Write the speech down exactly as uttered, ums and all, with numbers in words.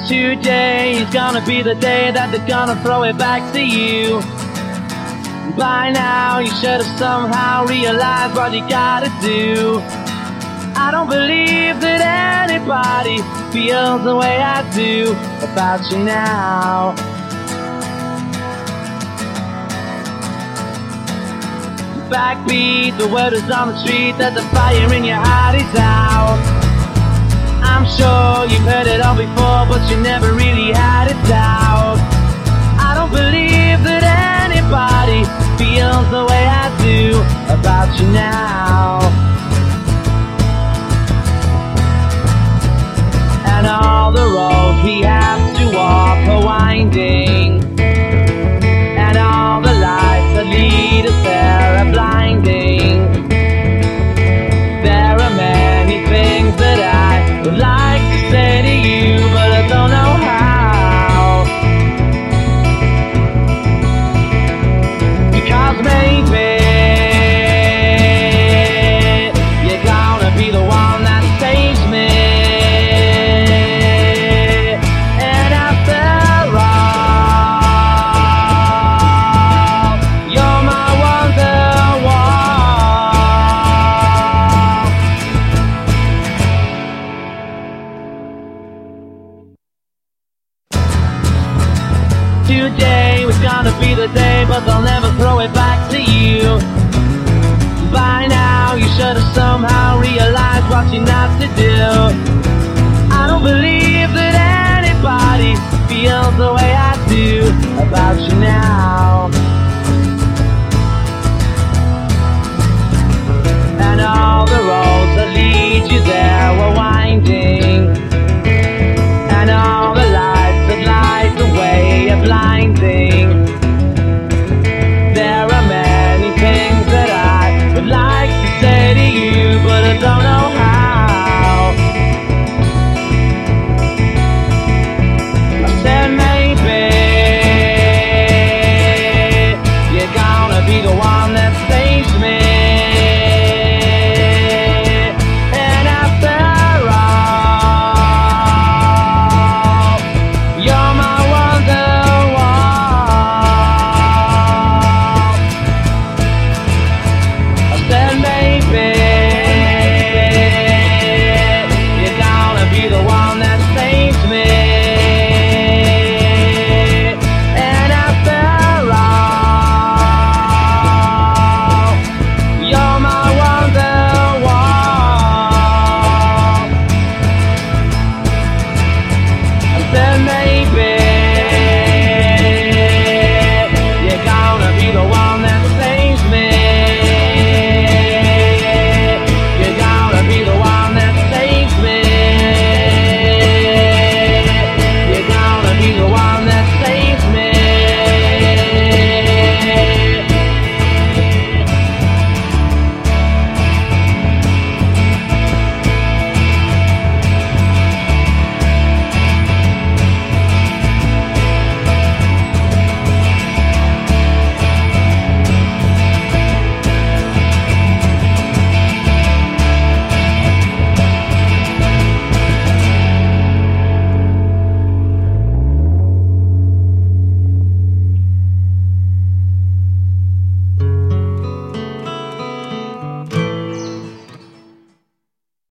Today is gonna be the day that they're gonna throw it back to you. By now you should have somehow realized what you gotta do. I don't believe that anybody feels the way I do about you now. Backbeat, the word is on the street that the fire in your heart is out. I'm sure you've heard it all before, but you never really had it out. I don't believe that anybody feels the way I do about you now. And all the roads we have to walk are winding, and all the lights that lead us there are blinding. There are many things that I would like to say to you, but I don't know how. Because maybe you're gonna be the one that saves me. And after all, you're my wonderwall. Today was gonna be the day, but they'll never throw it back to you. By now you should have somehow realized what you're not to do. I don't believe that anybody feels the way I do about you now. And all the roads